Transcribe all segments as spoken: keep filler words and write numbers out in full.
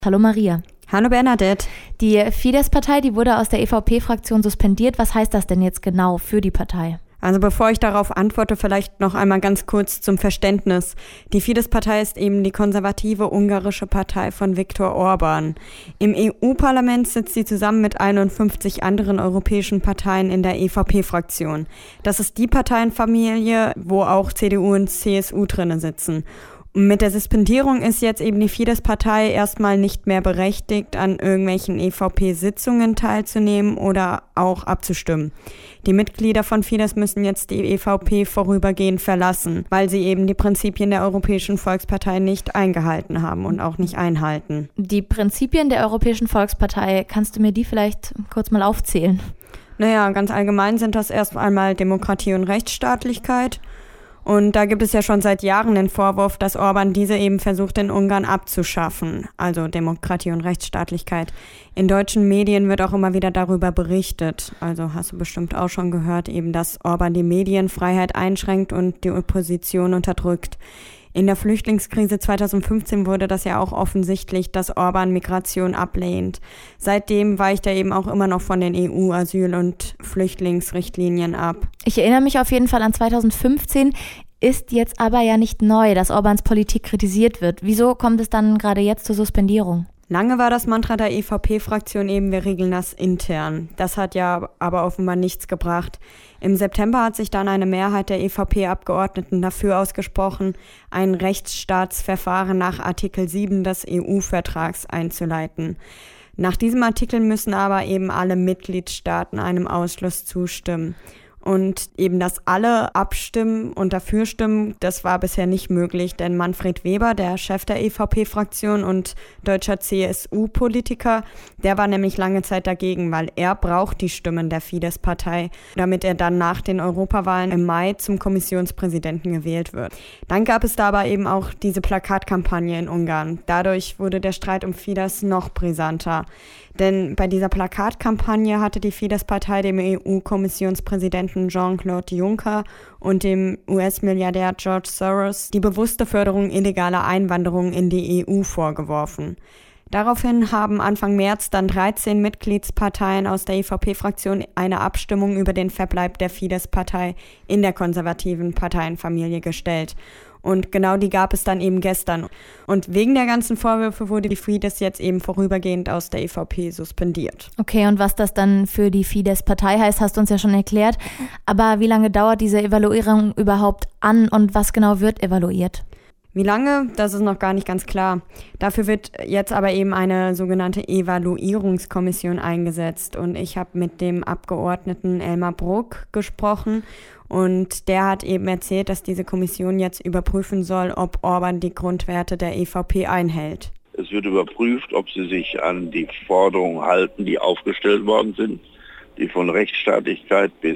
Hallo Maria. Hallo Bernadette. Die Fidesz-Partei, die wurde aus der E V P-Fraktion suspendiert. Was heißt das denn jetzt genau für die Partei? Also bevor ich darauf antworte, vielleicht noch einmal ganz kurz zum Verständnis. Die Fidesz-Partei ist eben die konservative ungarische Partei von Viktor Orban. Im E U-Parlament sitzt sie zusammen mit einundfünfzig anderen europäischen Parteien in der E V P-Fraktion. Das ist die Parteienfamilie, wo auch C D U und C S U drinnen sitzen. Mit der Suspendierung ist jetzt eben die Fidesz-Partei erstmal nicht mehr berechtigt, an irgendwelchen E V P-Sitzungen teilzunehmen oder auch abzustimmen. Die Mitglieder von Fidesz müssen jetzt die E V P vorübergehend verlassen, weil sie eben die Prinzipien der Europäischen Volkspartei nicht eingehalten haben und auch nicht einhalten. Die Prinzipien der Europäischen Volkspartei, kannst du mir die vielleicht kurz mal aufzählen? Naja, ganz allgemein sind das erst einmal Demokratie und Rechtsstaatlichkeit. Und da gibt es ja schon seit Jahren den Vorwurf, dass Orban diese eben versucht, in Ungarn abzuschaffen, also Demokratie und Rechtsstaatlichkeit. In deutschen Medien wird auch immer wieder darüber berichtet, also hast du bestimmt auch schon gehört, eben, dass Orban die Medienfreiheit einschränkt und die Opposition unterdrückt. In der Flüchtlingskrise zweitausendfünfzehn wurde das ja auch offensichtlich, dass Orban Migration ablehnt. Seitdem weicht er eben auch immer noch von den E U-Asyl- und Flüchtlingsrichtlinien ab. Ich erinnere mich auf jeden Fall an zweitausendfünfzehn, ist jetzt aber ja nicht neu, dass Orbans Politik kritisiert wird. Wieso kommt es dann gerade jetzt zur Suspendierung? Lange war das Mantra der E V P-Fraktion eben, wir regeln das intern. Das hat ja aber offenbar nichts gebracht. Im September hat sich dann eine Mehrheit der E V P-Abgeordneten dafür ausgesprochen, ein Rechtsstaatsverfahren nach Artikel sieben des E U-Vertrags einzuleiten. Nach diesem Artikel müssen aber eben alle Mitgliedstaaten einem Ausschluss zustimmen. Und eben, dass alle abstimmen und dafür stimmen, das war bisher nicht möglich, denn Manfred Weber, der Chef der E V P-Fraktion und deutscher C S U-Politiker, der war nämlich lange Zeit dagegen, weil er braucht die Stimmen der Fidesz-Partei, damit er dann nach den Europawahlen im Mai zum Kommissionspräsidenten gewählt wird. Dann gab es da aber eben auch diese Plakatkampagne in Ungarn. Dadurch wurde der Streit um Fidesz noch brisanter. Denn bei dieser Plakatkampagne hatte die Fidesz-Partei dem E U-Kommissionspräsidenten Jean-Claude Juncker und dem U S-Milliardär George Soros die bewusste Förderung illegaler Einwanderung in die E U vorgeworfen. Daraufhin haben Anfang März dann dreizehn Mitgliedsparteien aus der E V P-Fraktion eine Abstimmung über den Verbleib der Fidesz-Partei in der konservativen Parteienfamilie gestellt. Und genau die gab es dann eben gestern. Und wegen der ganzen Vorwürfe wurde die Fidesz jetzt eben vorübergehend aus der E V P suspendiert. Okay, und was das dann für die Fidesz-Partei heißt, hast du uns ja schon erklärt. Aber wie lange dauert diese Evaluierung überhaupt an und was genau wird evaluiert? Wie lange? Das ist noch gar nicht ganz klar. Dafür wird jetzt aber eben eine sogenannte Evaluierungskommission eingesetzt. Und ich habe mit dem Abgeordneten Elmar Brok gesprochen. Und der hat eben erzählt, dass diese Kommission jetzt überprüfen soll, ob Orban die Grundwerte der E V P einhält. Es wird überprüft, ob sie sich an die Forderungen halten, die aufgestellt worden sind, die von Rechtsstaatlichkeit bis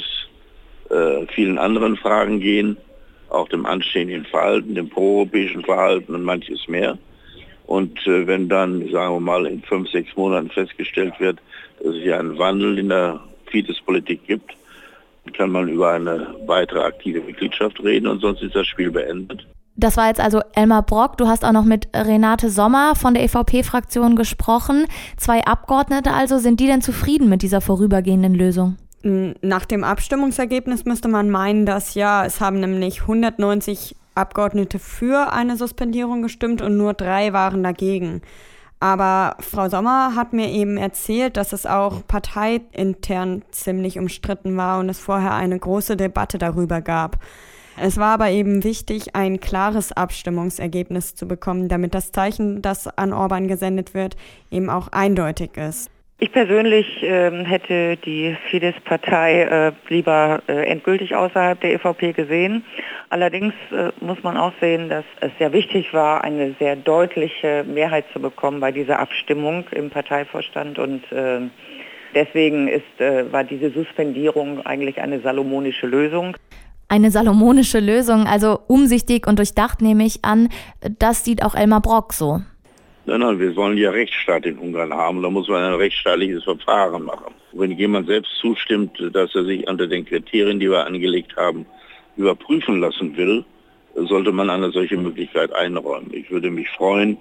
äh, vielen anderen Fragen gehen, auch dem anstehenden Verhalten, dem proeuropäischen Verhalten und manches mehr. Und äh, wenn dann, sagen wir mal, in fünf, sechs Monaten festgestellt wird, dass es hier einen Wandel in der Fidesz-Politik gibt, kann man über eine weitere aktive Mitgliedschaft reden und sonst ist das Spiel beendet. Das war jetzt also Elmar Brok. Du hast auch noch mit Renate Sommer von der E V P-Fraktion gesprochen. Zwei Abgeordnete also. Sind die denn zufrieden mit dieser vorübergehenden Lösung? Nach dem Abstimmungsergebnis müsste man meinen, dass ja, es haben nämlich hundertneunzig Abgeordnete für eine Suspendierung gestimmt und nur drei waren dagegen. Aber Frau Sommer hat mir eben erzählt, dass es auch parteiintern ziemlich umstritten war und es vorher eine große Debatte darüber gab. Es war aber eben wichtig, ein klares Abstimmungsergebnis zu bekommen, damit das Zeichen, das an Orban gesendet wird, eben auch eindeutig ist. Ich persönlich äh, hätte die Fidesz-Partei äh, lieber äh, endgültig außerhalb der E V P gesehen. Allerdings äh, muss man auch sehen, dass es sehr wichtig war, eine sehr deutliche Mehrheit zu bekommen bei dieser Abstimmung im Parteivorstand. Und äh, deswegen ist, äh, war diese Suspendierung eigentlich eine salomonische Lösung. Eine salomonische Lösung, also umsichtig und durchdacht, nehme ich an. Das sieht auch Elmar Brok so. Nein, nein, wir wollen ja Rechtsstaat in Ungarn haben, da muss man ein rechtsstaatliches Verfahren machen. Wenn jemand selbst zustimmt, dass er sich unter den Kriterien, die wir angelegt haben, überprüfen lassen will, sollte man eine solche Möglichkeit einräumen. Ich würde mich freuen,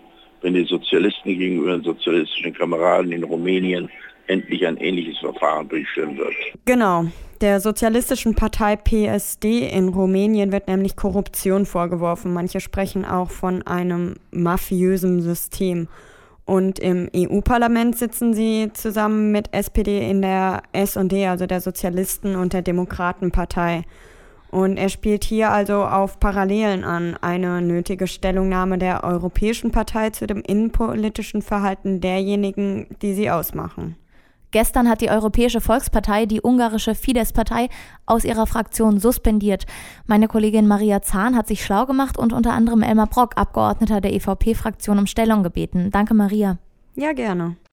wenn die Sozialisten gegenüber den sozialistischen Kameraden in Rumänien endlich ein ähnliches Verfahren durchführen wird. Genau. Der sozialistischen Partei P S D in Rumänien wird nämlich Korruption vorgeworfen. Manche sprechen auch von einem mafiösen System. Und im E U-Parlament sitzen sie zusammen mit S P D in der S und D, also der Sozialisten- und der Demokratenpartei. Und er spielt hier also auf Parallelen an, eine nötige Stellungnahme der Europäischen Partei zu dem innenpolitischen Verhalten derjenigen, die sie ausmachen. Gestern hat die Europäische Volkspartei die ungarische Fidesz-Partei aus ihrer Fraktion suspendiert. Meine Kollegin Maria Zahn hat sich schlau gemacht und unter anderem Elmar Brok, Abgeordneter der E V P-Fraktion, um Stellung gebeten. Danke, Maria. Ja, gerne.